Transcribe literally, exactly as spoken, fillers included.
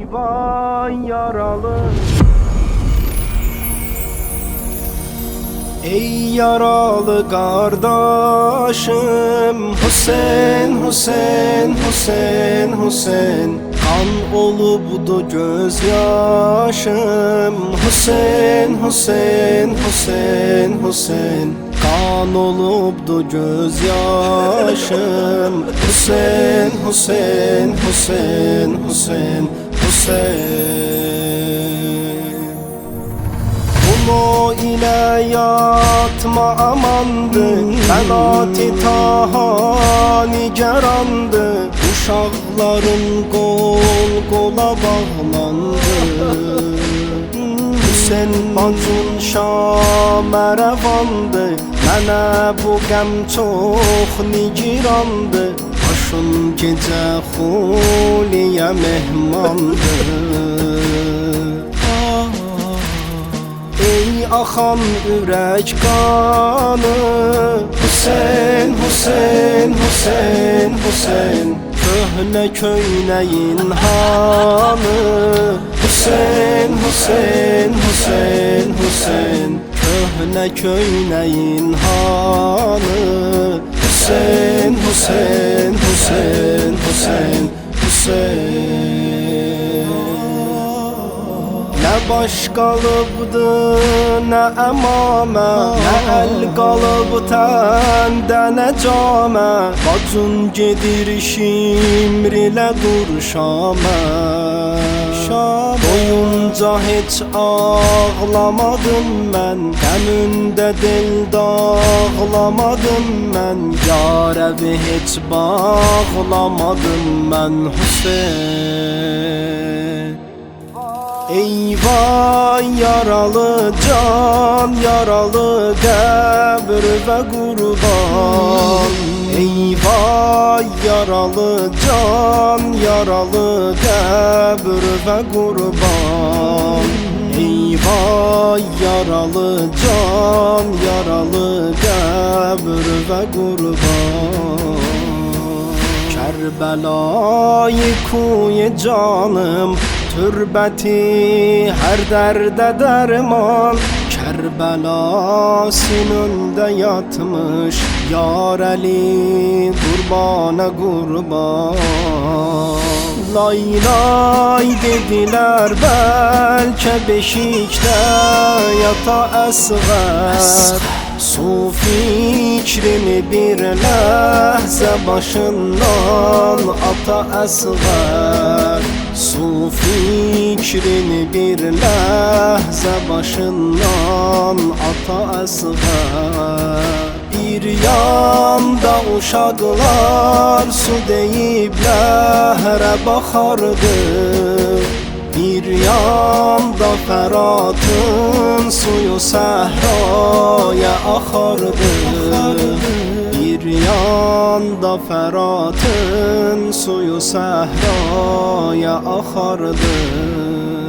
Eyvah yaralı. Ey yaralı kardeşim, Hüseyin, Hüseyin, Hüseyin, Hüseyin. Kan olubdu gözyaşım, Hüseyin, Hüseyin, Hüseyin, Hüseyin. Kan olubdu gözyaşım, Hüseyin, Hüseyin, Hüseyin, Hüseyin, Hüseyin. Ulu ile yatma amandı, Belat-i Taha nigerandı. Uşaqların qol qola bağlandı. Hüseyin bacın şamərəvandı, Mənə bu qəm çox nigirandı. Başım gecə xuliyə mehmandı. Ey axan ürək qanı, Hüseyin, Hüseyin, Hüseyin, Hüseyin. Köhnə köynəyin hanı, Hüseyin, Hüseyin, Hüseyin, Hüseyin. Köhnə köynəyin hanı, Hüseyin, Hüseyin, Hüseyin, Hüseyin, Hüseyin. Nə baş qalıbdı, nə əmamə, nə əl qalıb təndə, nə camə. Bacın gedir şimrilə dur Şamə. Boyunca heç ağlamadım mən, qəmündə del dağlamadım mən. Yarəvi heç bağlamadım mən Hüseyin. Eyvah yaralı can, yaralı qəbr və qurban. Eyvah yaralı can, yaralı qəbr və qurban. Eyvah yaralı can, yaralı qəbr və qurban. Kərbəlayı kuy canım, türbəti hər dərdə dərman. Kərbəla sinində yatmış Yar Əli qurbana qurban. Lay lay dedilər bəlkə beşikdə yata əsğər. Su fikrini bir ləhzə başından ata əsğər. Su fikrini bir ləhzə başından ata əsğər. Bir yanda uşaqlar su deyib ləhrə baxardı. Bir yanda Fəratın suyu səhraya axardı. Bir yanda Fəratın suyu səhraya axardı.